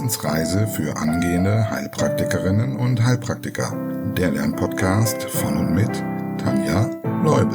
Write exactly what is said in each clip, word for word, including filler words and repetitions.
Wissensreise für angehende Heilpraktikerinnen und Heilpraktiker. Der Lernpodcast von und mit Tanja Leubel.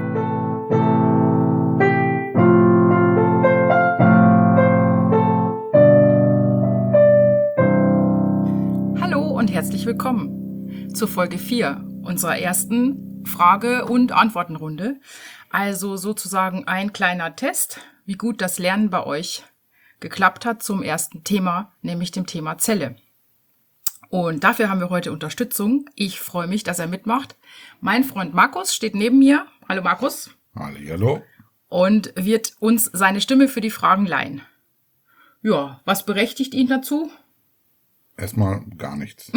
Hallo und herzlich willkommen zur Folge vier unserer ersten Frage- und Antwortenrunde. Also sozusagen ein kleiner Test, wie gut das Lernen bei euch geklappt hat zum ersten Thema, nämlich dem Thema Zelle. Und dafür haben wir heute Unterstützung. Ich freue mich, dass er mitmacht. Mein Freund Markus steht neben mir. Hallo Markus. Hallihallo. Und wird uns seine Stimme für die Fragen leihen. Ja, was berechtigt ihn dazu? Erstmal gar nichts.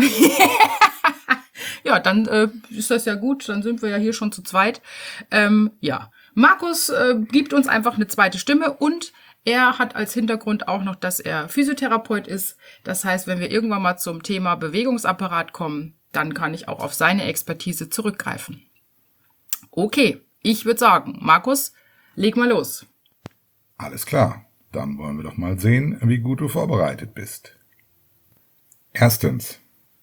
Ja, dann äh, ist das ja gut. Dann sind wir ja hier schon zu zweit. Ähm, ja, Markus äh, gibt uns einfach eine zweite Stimme und er hat als Hintergrund auch noch, dass er Physiotherapeut ist. Das heißt, wenn wir irgendwann mal zum Thema Bewegungsapparat kommen, dann kann ich auch auf seine Expertise zurückgreifen. Okay, ich würde sagen, Markus, leg mal los. Alles klar, dann wollen wir doch mal sehen, wie gut du vorbereitet bist. Erstens.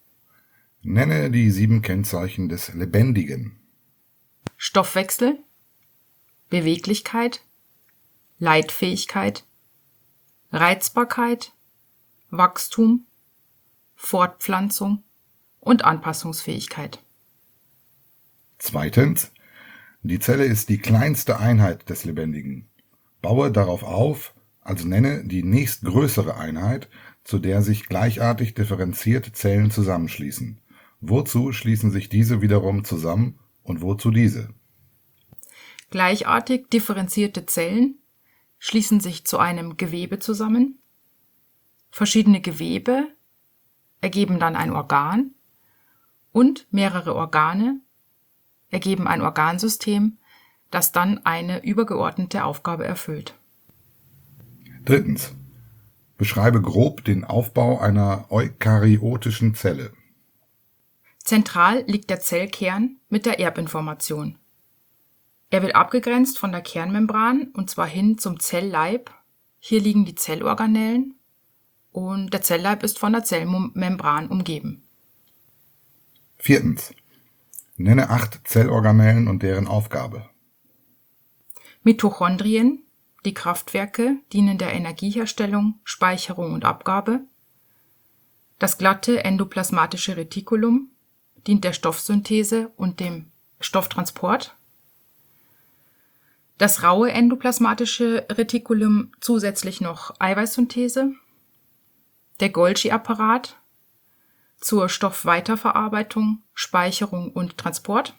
Nenne die sieben Kennzeichen des Lebendigen. Stoffwechsel, Beweglichkeit, Leitfähigkeit, Reizbarkeit, Wachstum, Fortpflanzung und Anpassungsfähigkeit. Zweitens. Die Zelle ist die kleinste Einheit des Lebendigen. Baue darauf auf, also nenne die nächstgrößere Einheit, zu der sich gleichartig differenzierte Zellen zusammenschließen. Wozu schließen sich diese wiederum zusammen und wozu diese? Gleichartig differenzierte Zellen schließen sich zu einem Gewebe zusammen. Verschiedene Gewebe ergeben dann ein Organ und mehrere Organe ergeben ein Organsystem, das dann eine übergeordnete Aufgabe erfüllt. Drittens. Beschreibe grob den Aufbau einer eukaryotischen Zelle. Zentral liegt der Zellkern mit der Erbinformation. Er wird abgegrenzt von der Kernmembran und zwar hin zum Zellleib. Hier liegen die Zellorganellen und der Zellleib ist von der Zellmembran umgeben. Viertens. Nenne acht Zellorganellen und deren Aufgabe. Mitochondrien, die Kraftwerke, dienen der Energieherstellung, Speicherung und Abgabe. Das glatte endoplasmatische Retikulum dient der Stoffsynthese und dem Stofftransport. Das raue endoplasmatische Retikulum zusätzlich noch Eiweißsynthese. Der Golgi-Apparat zur Stoffweiterverarbeitung, Speicherung und Transport.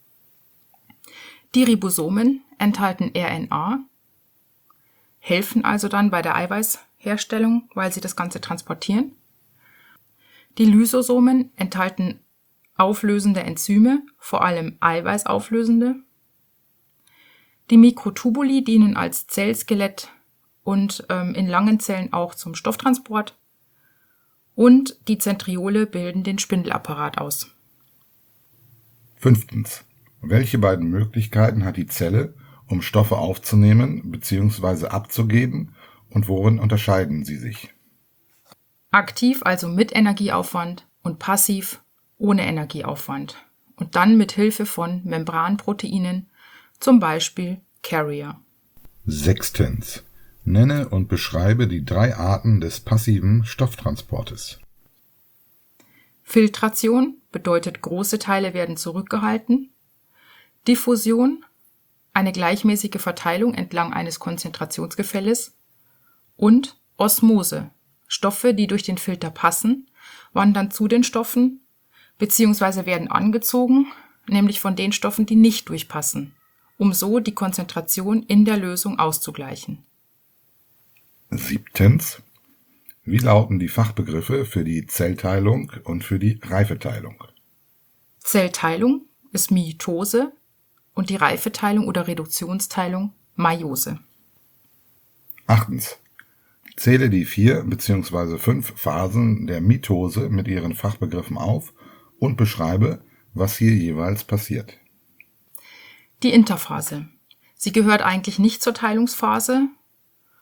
Die Ribosomen enthalten R N A, helfen also dann bei der Eiweißherstellung, weil sie das Ganze transportieren. Die Lysosomen enthalten auflösende Enzyme, vor allem eiweißauflösende. Die Mikrotubuli dienen als Zellskelett und ähm, in langen Zellen auch zum Stofftransport. Und die Zentriole bilden den Spindelapparat aus. Fünftens. Welche beiden Möglichkeiten hat die Zelle, um Stoffe aufzunehmen bzw. abzugeben und worin unterscheiden sie sich? Aktiv, also mit Energieaufwand, und passiv, ohne Energieaufwand. Und dann mit Hilfe von Membranproteinen, zum Beispiel Carrier. Sechstens. Nenne und beschreibe die drei Arten des passiven Stofftransportes. Filtration bedeutet, große Teile werden zurückgehalten. Diffusion, eine gleichmäßige Verteilung entlang eines Konzentrationsgefälles. Und Osmose, Stoffe, die durch den Filter passen, wandern zu den Stoffen bzw. werden angezogen, nämlich von den Stoffen, die nicht durchpassen, um so die Konzentration in der Lösung auszugleichen. Siebtens. Wie lauten die Fachbegriffe für die Zellteilung und für die Reifeteilung? Zellteilung ist Mitose und die Reifeteilung oder Reduktionsteilung Meiose. Achtens. Zähle die vier bzw. fünf Phasen der Mitose mit ihren Fachbegriffen auf und beschreibe, was hier jeweils passiert. Die Interphase. Sie gehört eigentlich nicht zur Teilungsphase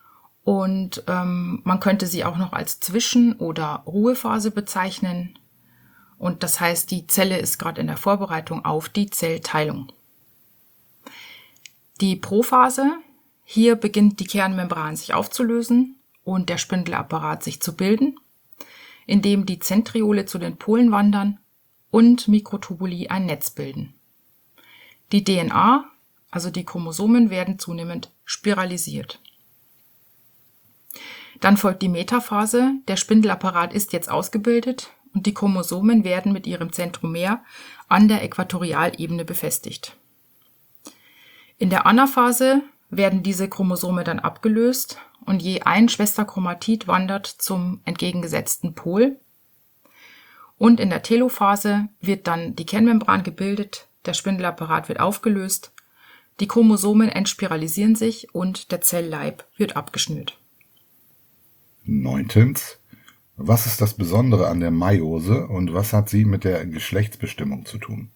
Und ähm, man könnte sie auch noch als Zwischen- oder Ruhephase bezeichnen. Und das heißt, die Zelle ist gerade in der Vorbereitung auf die Zellteilung. Die Prophase, hier beginnt die Kernmembran sich aufzulösen und der Spindelapparat sich zu bilden, indem die Zentriole zu den Polen wandern und Mikrotubuli ein Netz bilden. Die D N A, also die Chromosomen, werden zunehmend spiralisiert. Dann folgt die Metaphase, der Spindelapparat ist jetzt ausgebildet und die Chromosomen werden mit ihrem Zentromer an der Äquatorialebene befestigt. In der Anaphase werden diese Chromosome dann abgelöst und je ein Schwesterchromatid wandert zum entgegengesetzten Pol. Und in der Telophase wird dann die Kernmembran gebildet, der Spindelapparat wird aufgelöst, die Chromosomen entspiralisieren sich und der Zellleib wird abgeschnürt. Neuntens. Was ist das Besondere an der Meiose und was hat sie mit der Geschlechtsbestimmung zu tun?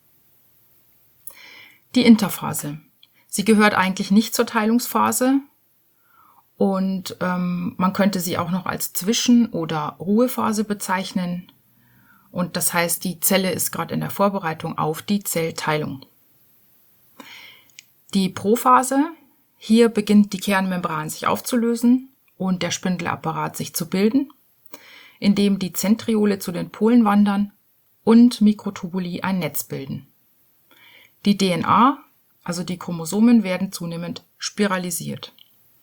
Die Interphase. Sie gehört eigentlich nicht zur Teilungsphase und ähm, man könnte sie auch noch als Zwischen- oder Ruhephase bezeichnen. Und das heißt, die Zelle ist gerade in der Vorbereitung auf die Zellteilung. Die Prophase, hier beginnt die Kernmembran sich aufzulösen und der Spindelapparat sich zu bilden, indem die Zentriole zu den Polen wandern und Mikrotubuli ein Netz bilden. Die D N A, also die Chromosomen, werden zunehmend spiralisiert.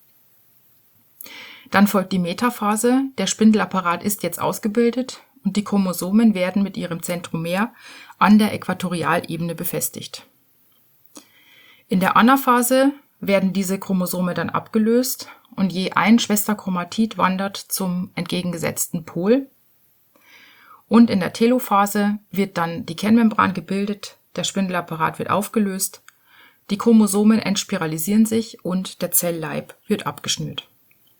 Dann folgt die Metaphase, der Spindelapparat ist jetzt ausgebildet und die Chromosomen werden mit ihrem Zentromer an der Äquatorialebene befestigt. In der Anaphase werden diese Chromosome dann abgelöst und je ein Schwesterchromatid wandert zum entgegengesetzten Pol. Und in der Telophase wird dann die Kernmembran gebildet, der Spindelapparat wird aufgelöst, die Chromosomen entspiralisieren sich und der Zellleib wird abgeschnürt.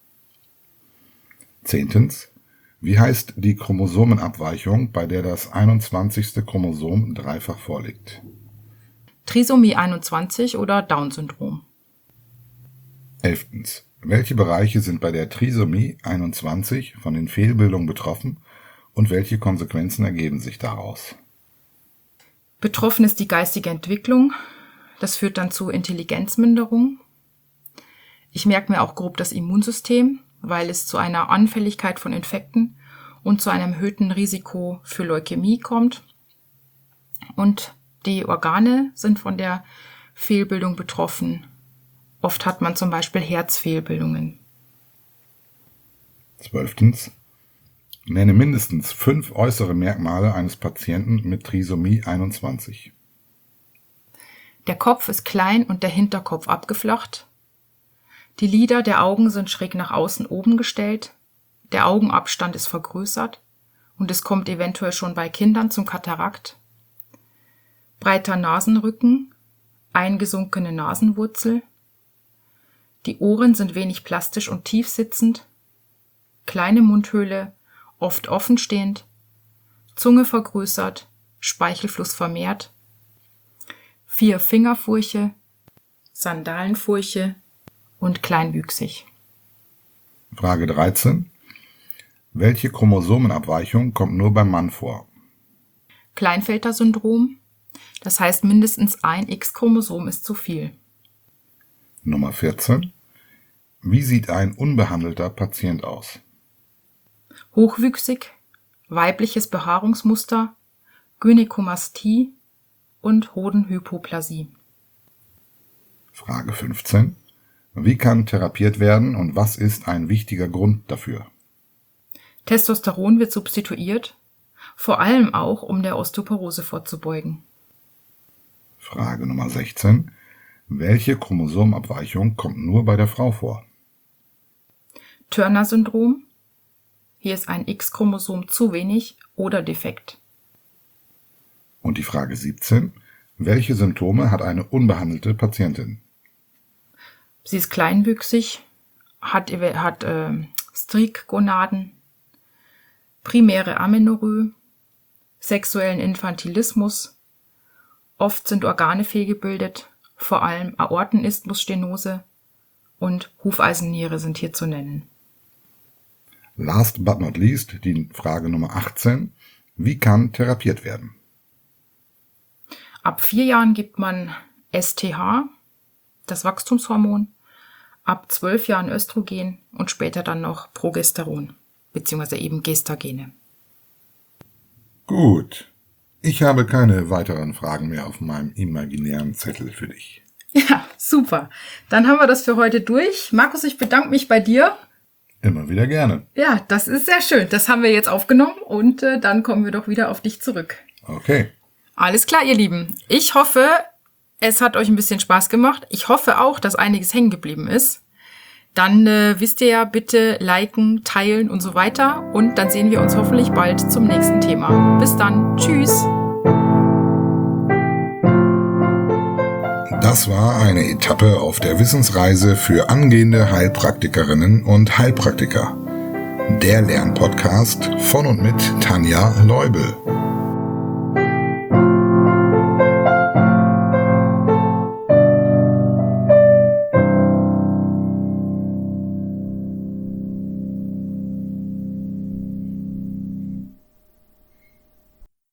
Zehntens. Wie heißt die Chromosomenabweichung, bei der das einundzwanzigste Chromosom dreifach vorliegt? Trisomie einundzwanzig oder Down-Syndrom. Elftens. Welche Bereiche sind bei der Trisomie einundzwanzig von den Fehlbildungen betroffen und welche Konsequenzen ergeben sich daraus? Betroffen ist die geistige Entwicklung. Das führt dann zu Intelligenzminderung. Ich merke mir auch grob das Immunsystem, weil es zu einer Anfälligkeit von Infekten und zu einem erhöhten Risiko für Leukämie kommt. Und die Organe sind von der Fehlbildung betroffen. Oft hat man zum Beispiel Herzfehlbildungen. Zwölftens. Nenne mindestens fünf äußere Merkmale eines Patienten mit Trisomie einundzwanzig. Der Kopf ist klein und der Hinterkopf abgeflacht. Die Lider der Augen sind schräg nach außen oben gestellt. Der Augenabstand ist vergrößert und es kommt eventuell schon bei Kindern zum Katarakt. Breiter Nasenrücken, eingesunkene Nasenwurzel. Die Ohren sind wenig plastisch und tief sitzend. Kleine Mundhöhle, oft offenstehend. Zunge vergrößert, Speichelfluss vermehrt. Vier Fingerfurche, Sandalenfurche und kleinwüchsig. Frage dreizehn. Welche Chromosomenabweichung kommt nur beim Mann vor? Klinefelter-Syndrom, das heißt mindestens ein X-Chromosom ist zu viel. Nummer vierzehn. Wie sieht ein unbehandelter Patient aus? Hochwüchsig, weibliches Behaarungsmuster, Gynäkomastie und Hodenhypoplasie. Frage fünfzehn. Wie kann therapiert werden und was ist ein wichtiger Grund dafür? Testosteron wird substituiert, vor allem auch, um der Osteoporose vorzubeugen. Frage Nummer sechzehn. Welche Chromosomabweichung kommt nur bei der Frau vor? Turner-Syndrom. Hier ist ein X-Chromosom zu wenig oder defekt. Und die Frage siebzehn. Welche Symptome hat eine unbehandelte Patientin? Sie ist kleinwüchsig, hat, hat äh, Strikgonaden, primäre Amenorrhoe, sexuellen Infantilismus, oft sind Organe fehlgebildet, vor allem Aortenisthmusstenose und Hufeisenniere sind hier zu nennen. Last but not least die Frage Nummer achtzehn. Wie kann therapiert werden? Ab vier Jahren gibt man S T H, das Wachstumshormon, ab zwölf Jahren Östrogen und später dann noch Progesteron, beziehungsweise eben Gestagene. Gut. Ich habe keine weiteren Fragen mehr auf meinem imaginären Zettel für dich. Ja, super. Dann haben wir das für heute durch. Markus, ich bedanke mich bei dir. Immer wieder gerne. Ja, das ist sehr schön. Das haben wir jetzt aufgenommen und äh, dann kommen wir doch wieder auf dich zurück. Okay. Alles klar, ihr Lieben. Ich hoffe, es hat euch ein bisschen Spaß gemacht. Ich hoffe auch, dass einiges hängen geblieben ist. Dann äh, wisst ihr ja, bitte liken, teilen und so weiter. Und dann sehen wir uns hoffentlich bald zum nächsten Thema. Bis dann. Tschüss. Das war eine Etappe auf der Wissensreise für angehende Heilpraktikerinnen und Heilpraktiker. Der Lernpodcast von und mit Tanja Leubel.